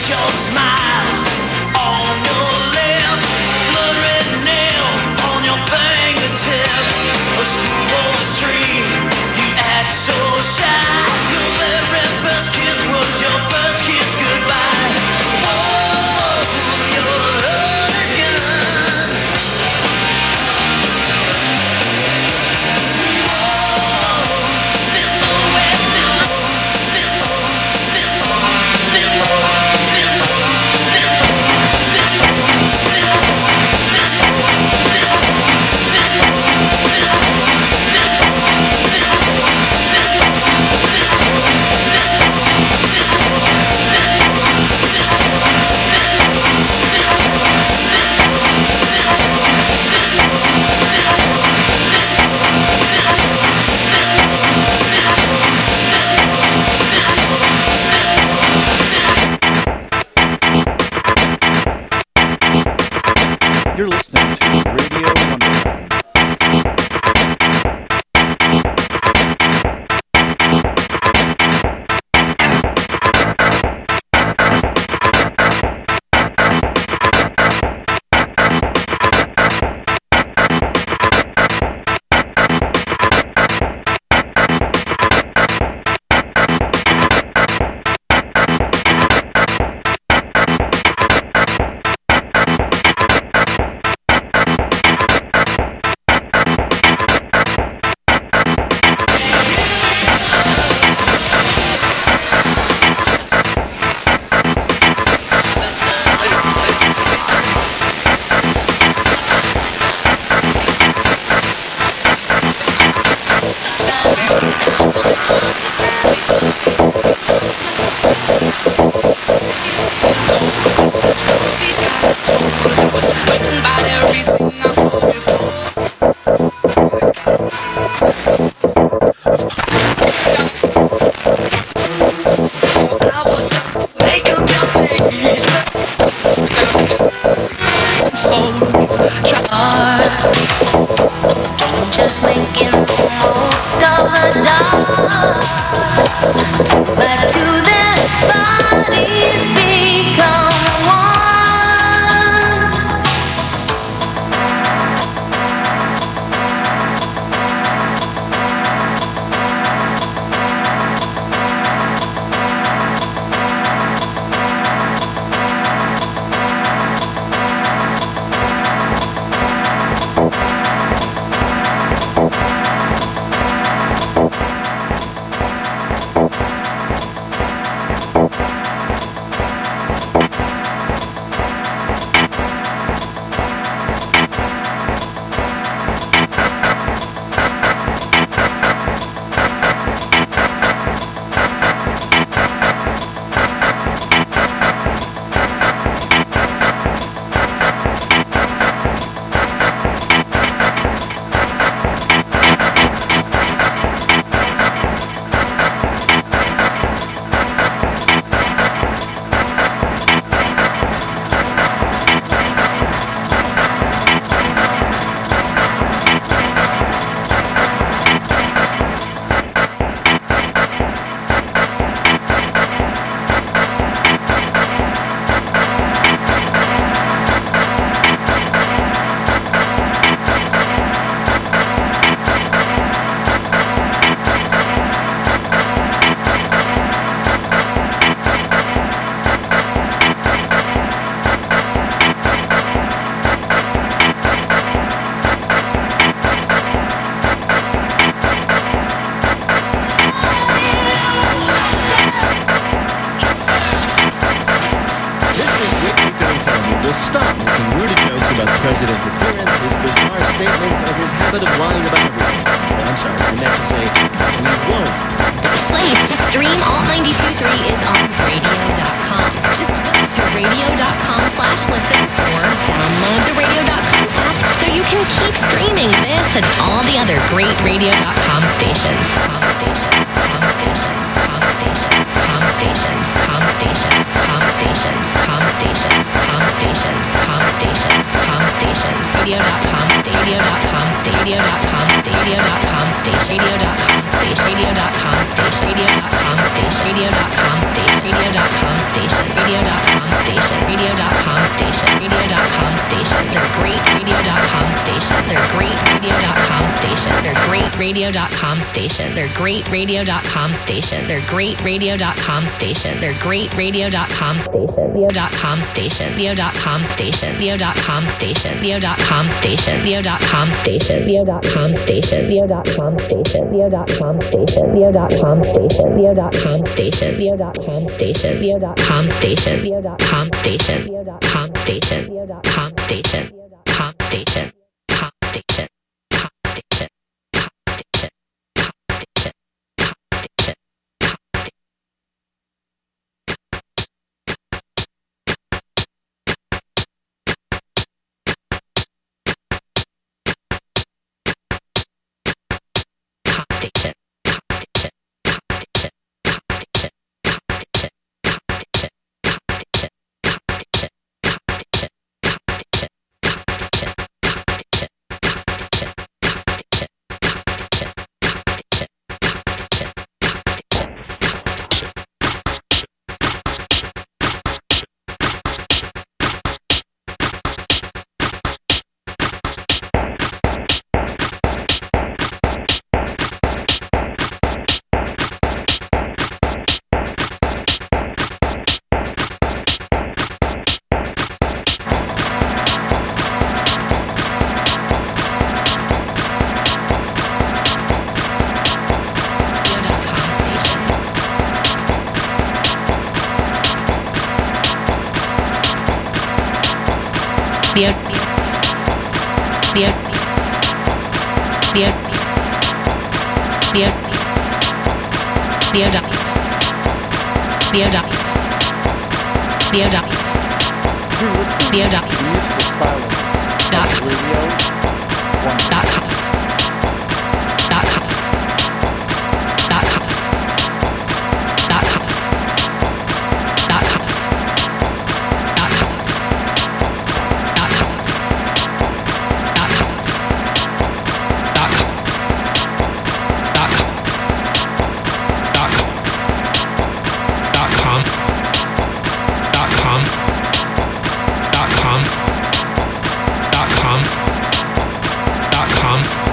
your smile on your lips, blood red nails on your fingertips. A schoolboy dream, you act so shy. Your very first kiss was your first kiss goodbye. Oh, you're hurt again. You're listening to Radio Wonderland. Strangers making the most of the dark. Two by two their bodies become one. president's appearance, his bizarre statements, and his habit of lying about everything. I'm sorry, I meant to say, we won't. Please, to stream Alt 92.3 is on radio.com. Just go to radio.com/listen or download the radio.com app so you can keep streaming this and all the other great radio.com stations. Radio.com station. Their great radio.com station. Their great radio.com station. Their great radio.com station. Leo.com station. Leo.com station. Leo.com station. Leo.com station. Leo.com station. Leo.com station. Leo.com station. Leo.com station. Leo.com station. Leo.com station. Leo.com station. Leo.com station. Leo.com station. Leo.com station. Leo.com station. Com station. Com station. .com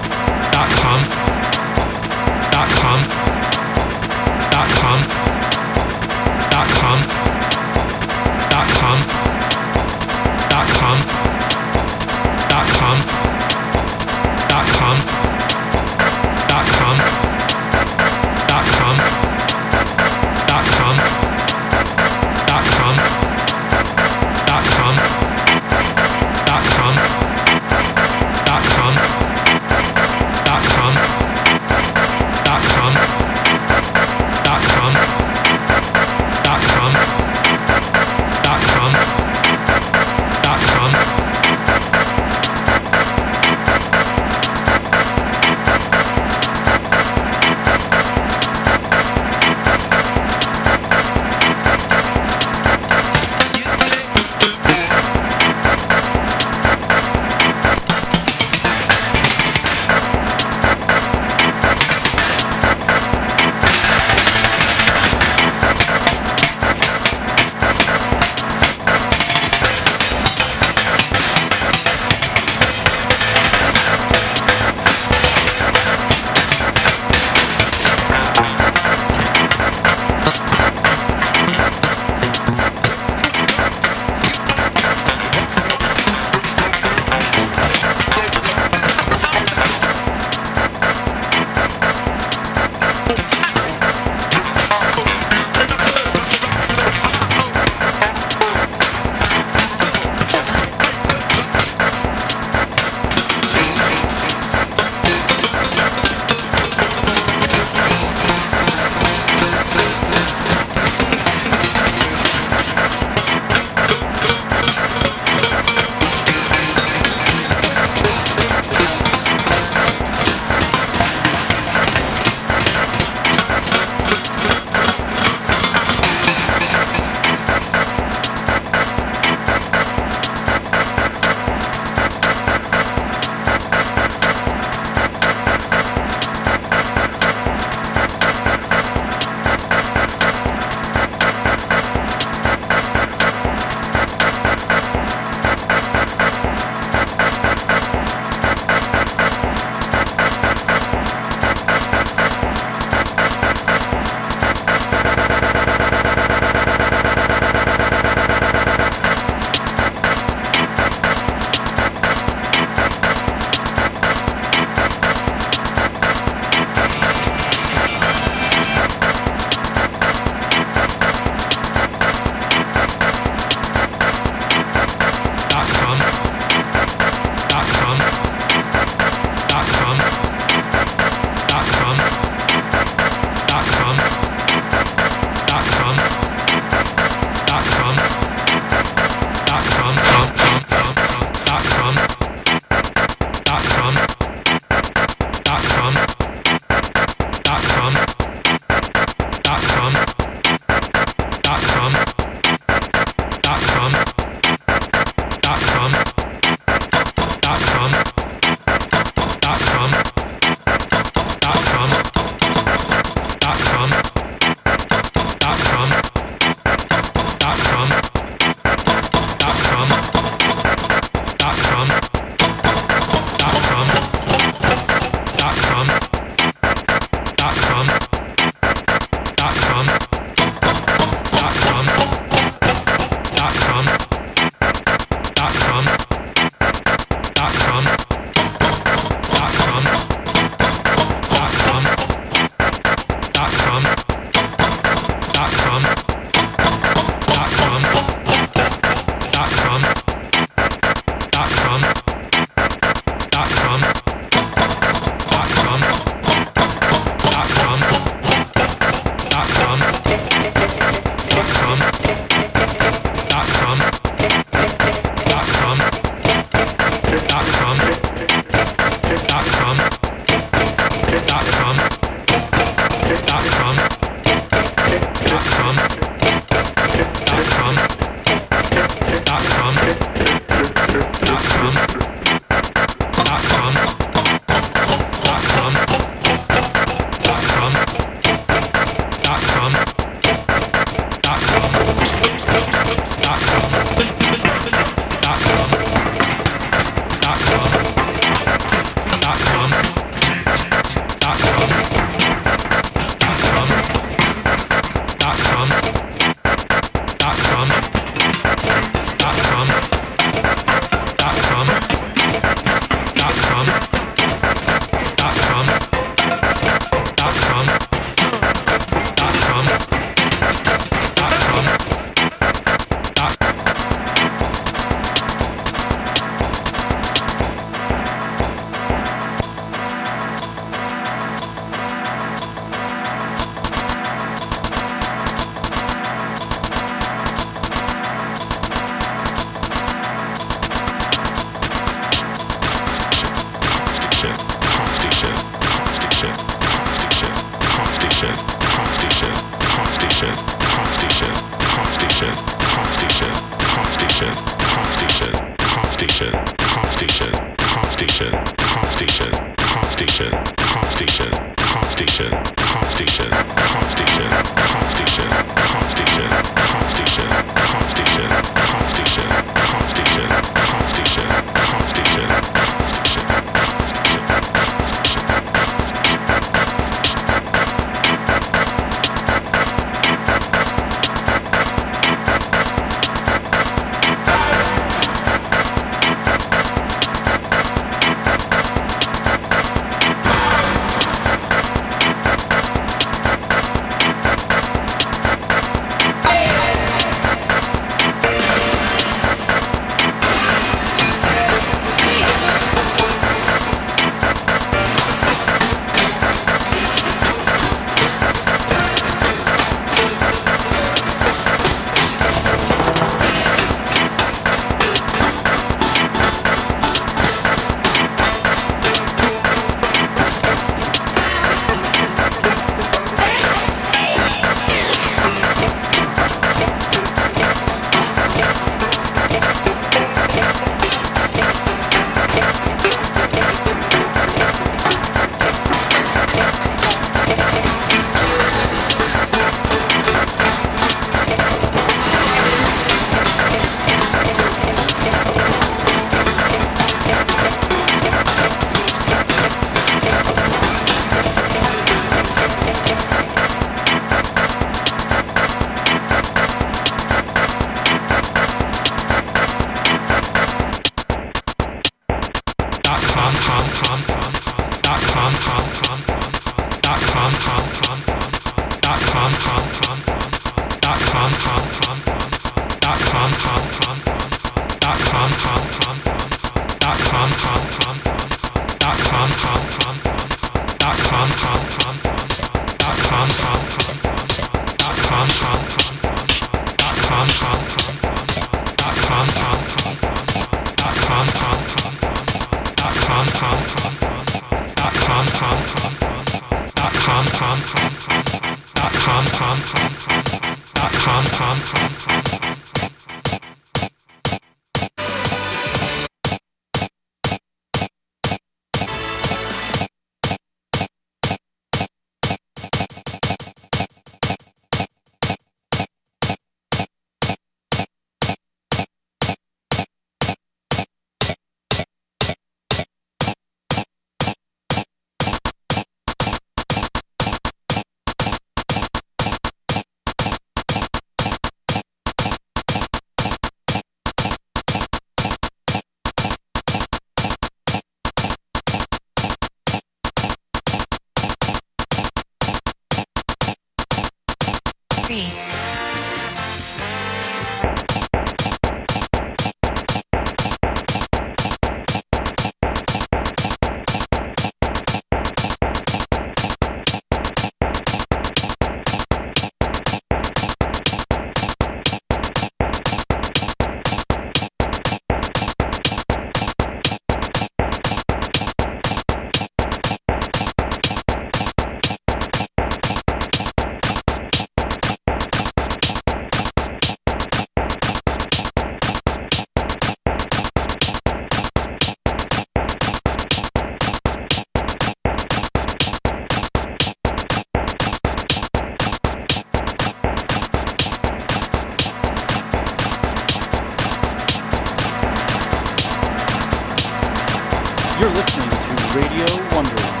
You're listening to Radio Wonderland.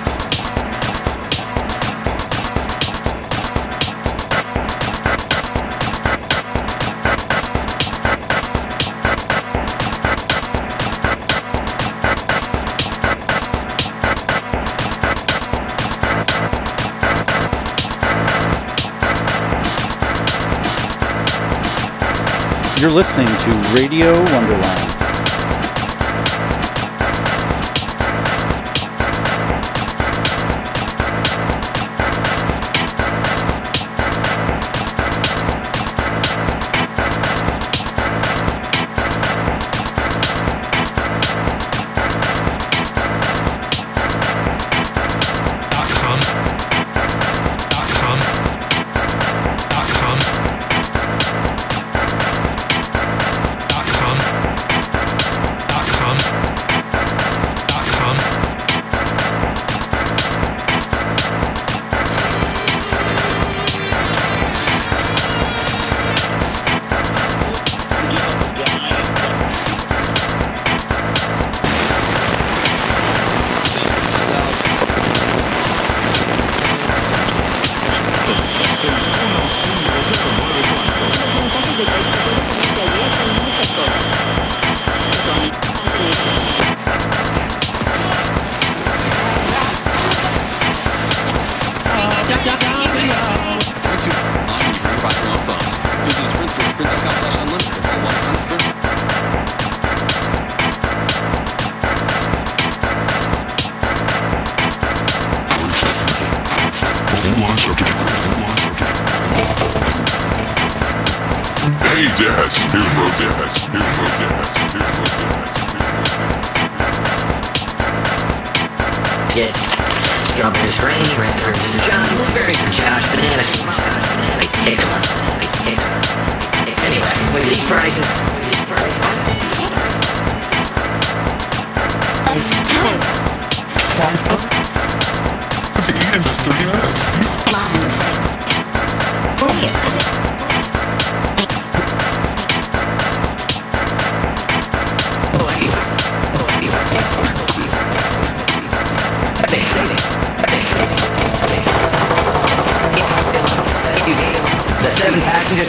You're listening to Radio Wonderland. Get strawberries for Amy, raspberries for John, blueberries for Josh, bananas for I take them. Anyway, with these prices. Sounds good. I've been eating this 30 minutes. The seven passengers.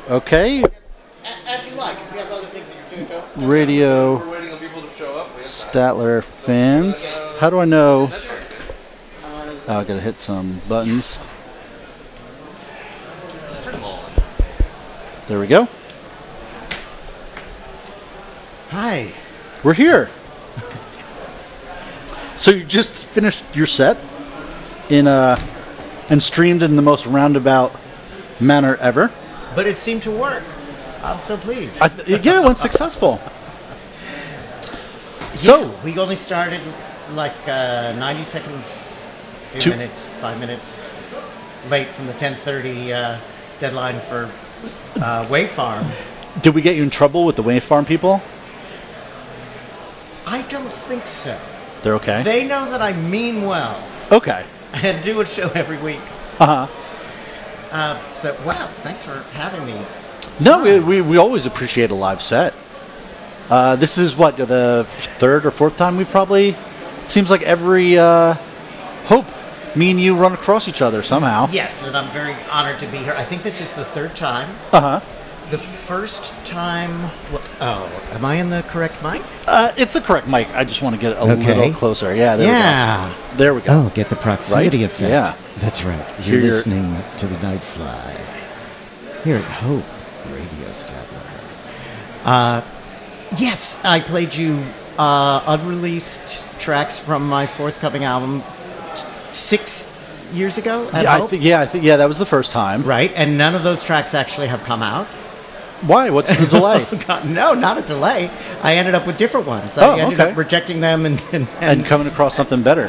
Okay. As you like. If you have other things that you're doing, go. Radio We're waiting on people to show up. Statler fans. How do I know? Oh, I gotta hit some buttons. Just turn them all on. There we go. Hi. We're here. So you just finished your set and streamed in the most roundabout manner ever. But it seemed to work. I'm so pleased. Yeah, it went successful. So we only started like 90 seconds, a few minutes, 5 minutes late from the 10:30 deadline for Wavefarm. did we get you in trouble with the Wavefarm people? I don't think so. They're okay. They know that I mean well Okay. and do a show every week. Uh huh. So, wow, thanks for having me. No, we always appreciate a live set. This is what, the third or fourth time we've probably, seems like every hope me and you run across each other somehow. Yes, and I'm very honored to be here. I think this is the third time. Uh-huh. The first time... Oh, am I in the correct mic? It's the correct mic. I just want to get a little closer. Yeah, there we go. There we go. Oh, get the proximity Right? effect. Yeah. That's right. Hear You're your- listening to the Nightfly here at Hope Radio Statler. Yes, I played you unreleased tracks from my forthcoming album 6 years ago at Yeah, I Hope. think that was the first time. Right, and none of those tracks actually have come out. Why? What's the delay? God, no, not a delay. I ended up with different ones. Oh, I ended okay. up rejecting them And coming across something better.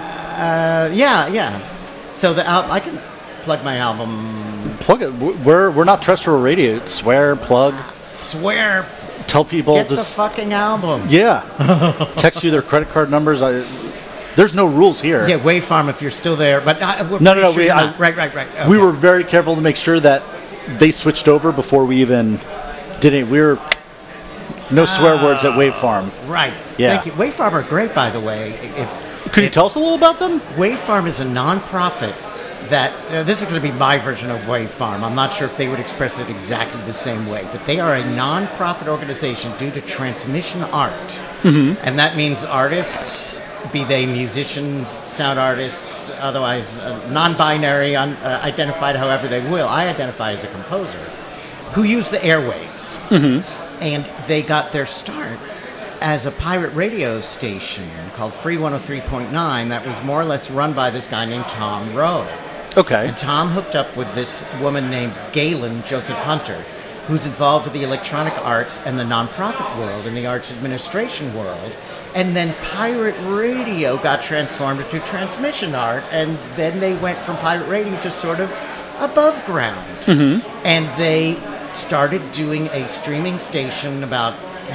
yeah. So I can plug my album. Plug it. We're not terrestrial radio. Swear, plug, Swear, tell people get to the fucking album. yeah. Text you their credit card numbers. There's no rules here. Yeah, Wavefarm if you're still there, but we're No, pretty no, sure you're not. Right. Okay. We were very careful to make sure that they switched over before we even did it. We were no swear words at Wavefarm. Right. Yeah. Thank you. Wavefarm are great, by the way. Could you tell us a little about them? Wavefarm is a non-profit that this is going to be my version of Wavefarm. I'm not sure if they would express it exactly the same way, but they are a non-profit organization due to transmission art, and that means artists, be they musicians, sound artists, otherwise non-binary, identified however they will. I identify as a composer, who use the airwaves, and they got their start as a pirate radio station called Free 103.9 that was more or less run by this guy named Tom Rowe. Okay. And Tom hooked up with this woman named Galen Joseph Hunter, who's involved with the electronic arts and the nonprofit world and the arts administration world. And then pirate radio got transformed into transmission art, and then they went from pirate radio to sort of above ground. And they started doing a streaming station about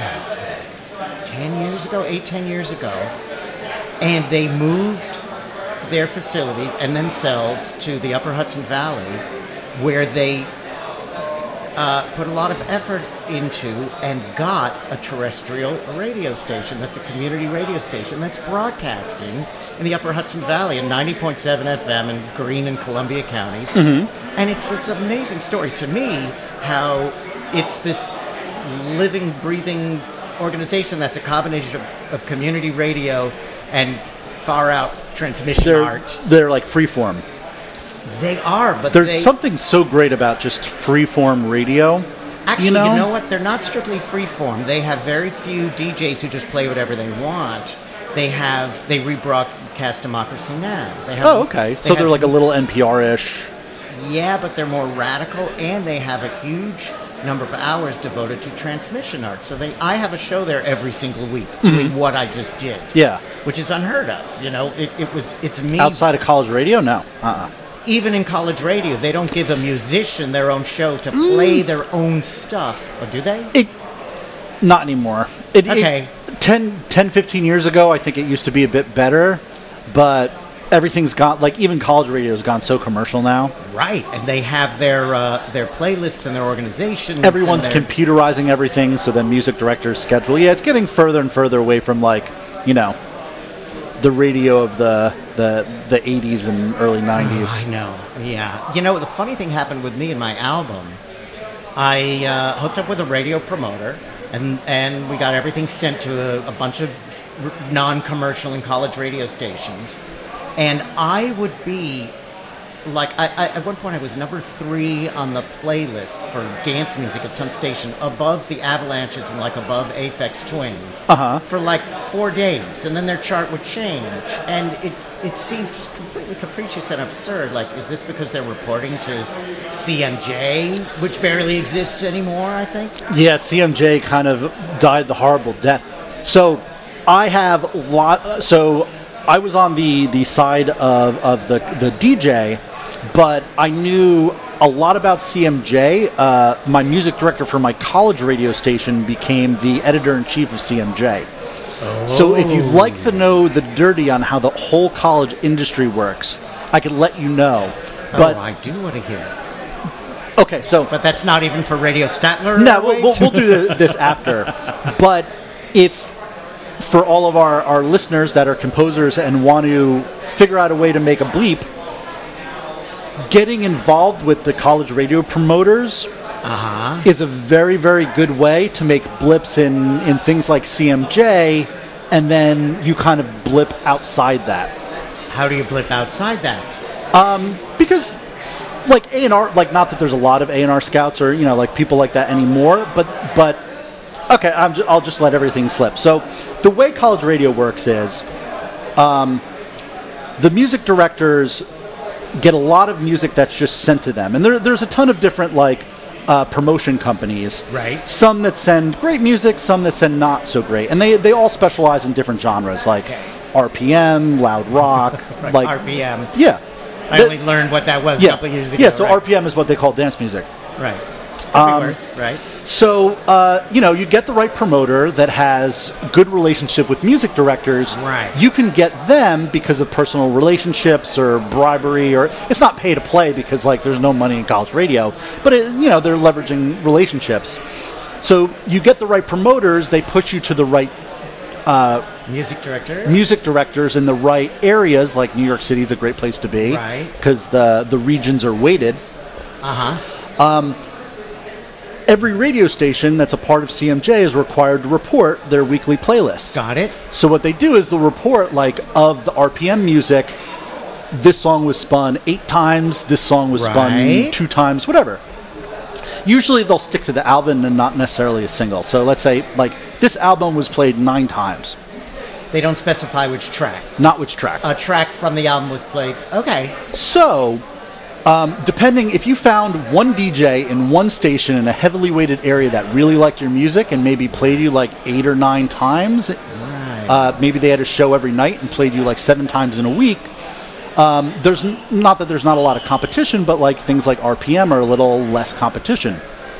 10 years ago, and they moved their facilities and themselves to the Upper Hudson Valley, where they put a lot of effort into and got a terrestrial radio station that's a community radio station that's broadcasting in the Upper Hudson Valley in 90.7 FM in Greene and Columbia counties. And it's this amazing story to me how it's this living, breathing organization that's a combination of community radio and far out transmission art. They're like freeform. They are, but There's something so great about just freeform radio. Actually, you know what? They're not strictly freeform. They have very few DJs who just play whatever they want. They rebroadcast Democracy Now! Oh, okay. So they're like a little NPR-ish. Yeah, but they're more radical, and they have a huge number of hours devoted to transmission art. So I have a show there every single week doing what I just did. Yeah. Which is unheard of. You know, it's me. Outside of college radio? No. Even in college radio, they don't give a musician their own show to play their own stuff. Or do they? Not anymore. Okay. 10, 15 years ago, I think it used to be a bit better, but everything's gone, like even college radio has gone so commercial now. Right, and they have their playlists and their organizations. Everyone's computerizing everything, so then music directors schedule. Yeah, it's getting further and further away from the radio of the 80s and early 90s. I know, yeah. You know, the funny thing happened with me and my album I hooked up with a radio promoter, and we got everything sent to a bunch of non-commercial and college radio stations. And I would be like, at one point I was number 3 on the playlist for dance music at some station, above the Avalanches and like above Aphex Twin, for like 4 days, and then their chart would change, and it seemed completely capricious and absurd. Like, is this because they're reporting to CMJ, which barely exists anymore, I think? Yeah, CMJ kind of died the horrible death. So I have so I was on the side of the DJ, but I knew a lot about CMJ. My music director for my college radio station became the editor-in-chief of CMJ. So if you'd like to know the dirty on how the whole college industry works, I could let you know. But I do want to hear. Okay, so... But that's not even for Radio Statler? No, we'll do this after. But if, for all of our listeners that are composers and want to figure out a way to make a bleep, getting involved with the college radio promoters is a very, very good way to make blips in things like CMJ, and then you kind of blip outside that. How do you blip outside that? Because, like A&R, like, not that there's a lot of A&R scouts or, like people like that anymore, but okay, I'll just let everything slip. So the way college radio works is the music directors get a lot of music that's just sent to them. And there's a ton of different, like, promotion companies. Right. Some that send great music, some that send not so great. And they all specialize in different genres, like RPM, loud rock. Right, like RPM. Yeah. I only learned what that was a couple years ago. Yeah, so right. RPM is what they call dance music. Right. Right. So, you get the right promoter that has good relationship with music directors. Right. You can get them because of personal relationships or bribery, or it's not pay to play because, like, there's no money in college radio, but they're leveraging relationships. So you get the right promoters, they push you to the right music directors in the right areas. Like New York City is a great place to be, right? Because the regions are weighted. Every radio station that's a part of CMJ is required to report their weekly playlists. Got it. So what they do is they'll report, like, of the RPM music, this song was spun 8 times, this song was spun 2 times, whatever. Usually they'll stick to the album and not necessarily a single. So let's say, like, this album was played 9 times. They don't specify which track. Not which track. A track from the album was played. Okay. So... depending, if you found one DJ in one station in a heavily weighted area that really liked your music and maybe played you like 8 or 9 times, maybe they had a show every night and played you like 7 times in a week, there's not that there's not a lot of competition, but like things like RPM are a little less competition.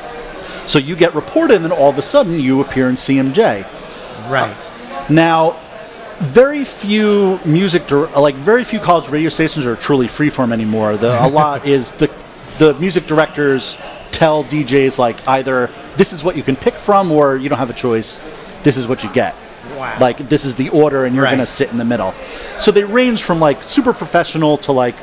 So you get reported and all of a sudden you appear in CMJ. Right. Now, very few very few college radio stations are truly freeform anymore. A lot is the music directors tell DJs, like, either this is what you can pick from or you don't have a choice. This is what you get. Wow. Like, this is the order and you're going to sit in the middle. So they range from, like, super professional to, like,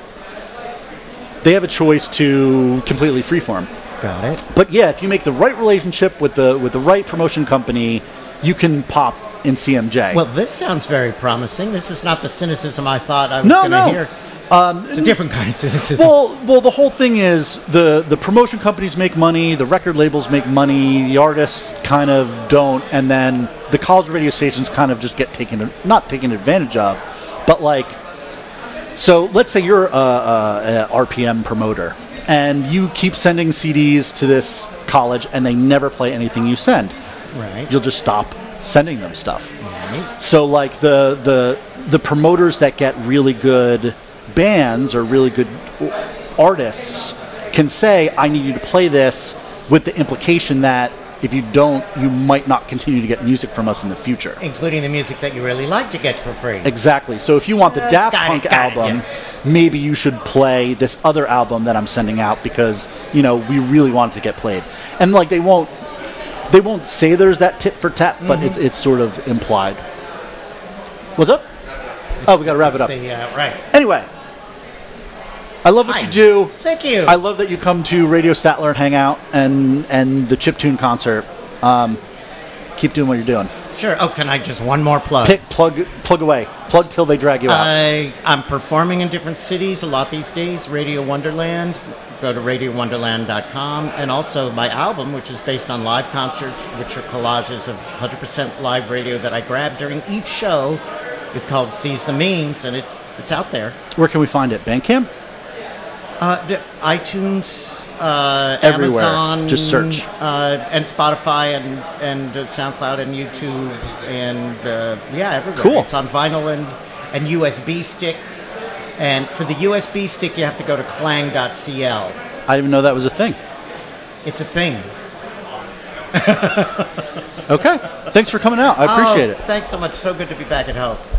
they have a choice to completely freeform. Got it. But yeah, if you make the right relationship with the right promotion company, you can pop in CMJ. Well, this sounds very promising. This is not the cynicism I thought I was going to hear. It's a different kind of cynicism. Well, the whole thing is the promotion companies make money, the record labels make money, the artists kind of don't, and then the college radio stations kind of just get not taken advantage of, but like, so let's say you're a RPM promoter, and you keep sending CDs to this college, and they never play anything you send. Right. You'll just stop sending them stuff. Right. So like the promoters that get really good bands or really good artists can say, I need you to play this, with the implication that if you don't, you might not continue to get music from us in the future. Including the music that you really like to get for free. Exactly. So if you want the Daft Punk album, maybe you should play this other album that I'm sending out because, we really want it to get played. And like they won't say there's that tit for tat, but it's sort of implied. What's up? We got to wrap it up. Right. Anyway, I love what Hi. you do. Thank you. I love that you come to Radio Statler and hang out and the Chiptune concert. Keep doing what you're doing. Sure. Oh, can I just one more plug? Plug away. Plug till they drag you out. I'm performing in different cities a lot these days. Radio Wonderland. Go to radiowonderland.com. And also my album, which is based on live concerts, which are collages of 100% live radio that I grab during each show, is called Seize the Memes, and it's out there. Where can we find it? Bandcamp? iTunes, Everywhere. Amazon, Just search. and Spotify and SoundCloud and YouTube and everywhere. Cool. It's on vinyl and USB stick. And for the USB stick, you have to go to clang.cl. I didn't even know that was a thing. It's a thing. Okay. Thanks for coming out. I appreciate it. Thanks so much. So good to be back at home.